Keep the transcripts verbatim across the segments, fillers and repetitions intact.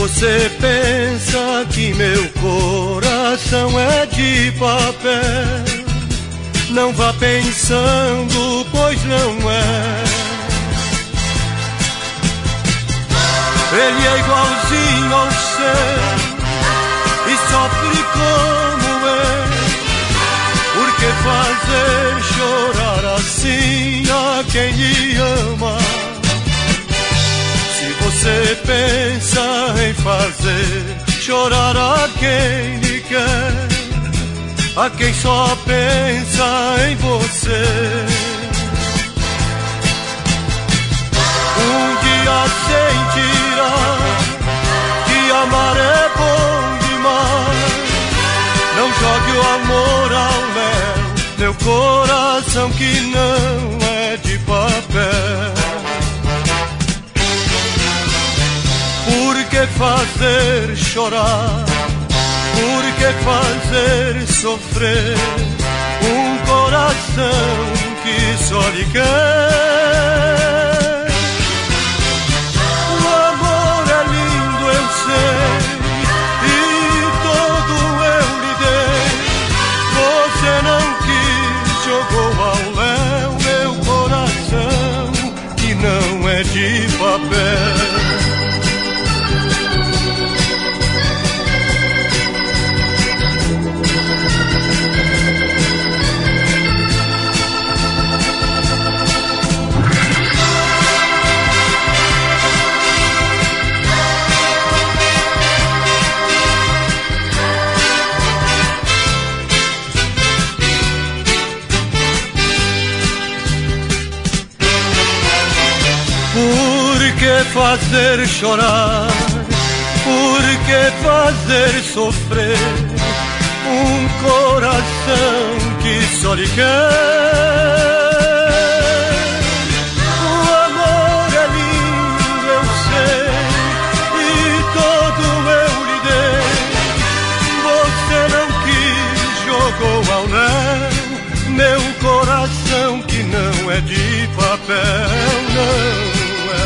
você pensa que meu coração é de papel, não vá pensando, pois não é. Ele é igualzinho ao seu e sofre como eu. Por que fazer chorar assim a quem lhe ama? Se você pensa em fazer chorar a quem lhe quer, a quem só pensa em você. Um dia sentirá que amar é bom demais. Não jogue o amor ao léu, meu coração que não é de papel. Por que fazer chorar? Por que fazer sofrer um coração que só lhe quer? O amor é lindo, eu sei, e todo eu lhe dei. Você não quis, jogou ao léu meu coração que não é de papel. Por que fazer chorar? Por que fazer sofrer um coração que só lhe quer? O amor é lindo, eu sei, e todo eu lhe dei. Você não quis, jogou ao léu meu coração que não é de papel, não.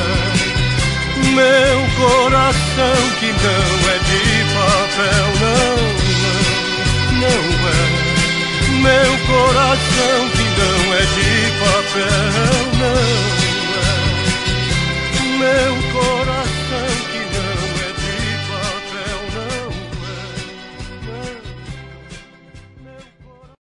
Meu coração que não é de papel, não, não é. Meu coração que